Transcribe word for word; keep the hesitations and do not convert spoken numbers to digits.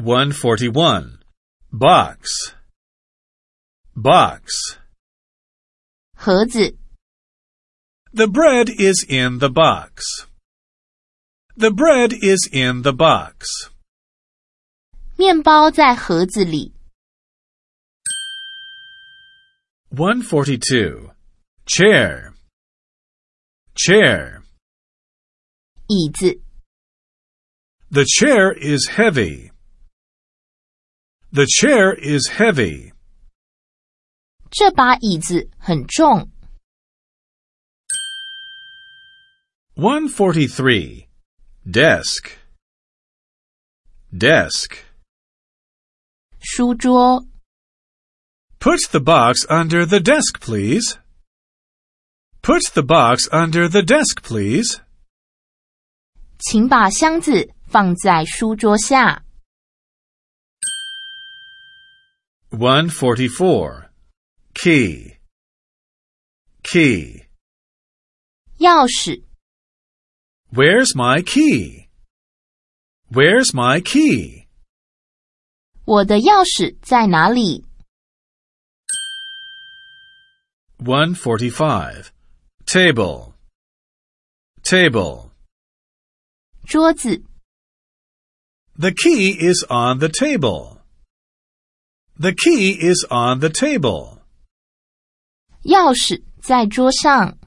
one forty-one. Box. Box. 盒子 The bread is in the box. The bread is in the box. 面包在盒子里 one forty-two. Chair. Chair. 椅子 The chair is heavy. The chair is heavy. 这把椅子很重 one forty-three. Desk. Desk. 书桌 Put the box under the desk, please. Put the box under the desk, please. 请把箱子放在书桌下 one forty-four. Key. Key. 钥匙 Where's my key? Where's my key? 我的钥匙在哪里 one forty-five. Table. Table. 桌子 The key is on the table. The key is on the table. 钥匙在桌上